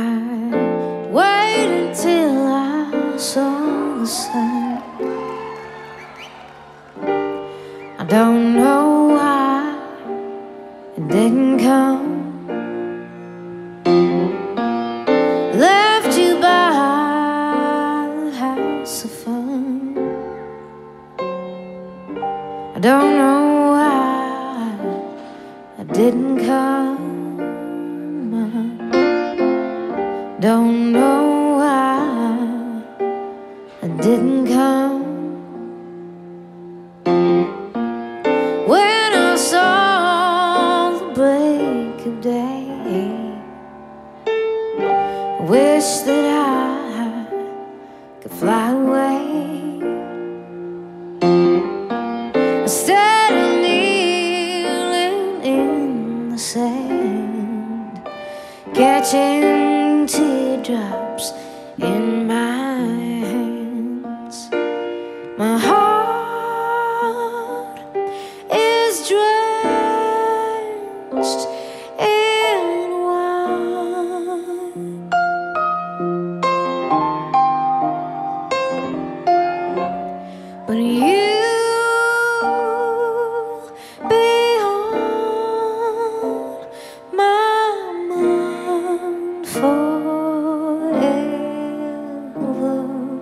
I waited till I saw the sun. I don't know why it didn't come. Left you by the house of fun. I don't know why I didn't come. Don't know why I didn't come. When I saw the break of day, I wish that I could fly away. Instead of kneeling in the sand, catching teardrops in my hands. My heart is drenched in wine, but you'll be on my mind forever.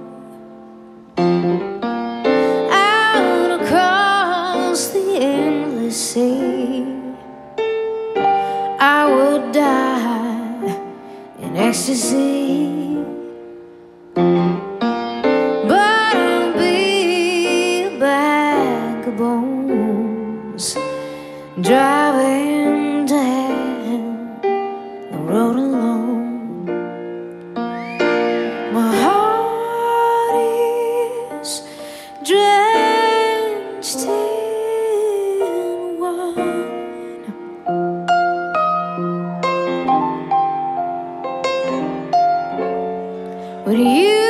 Out across the endless sea, I would die in ecstasy. But I'll be a bag of bones driving down the road alone. My heart is drenched in wine, but you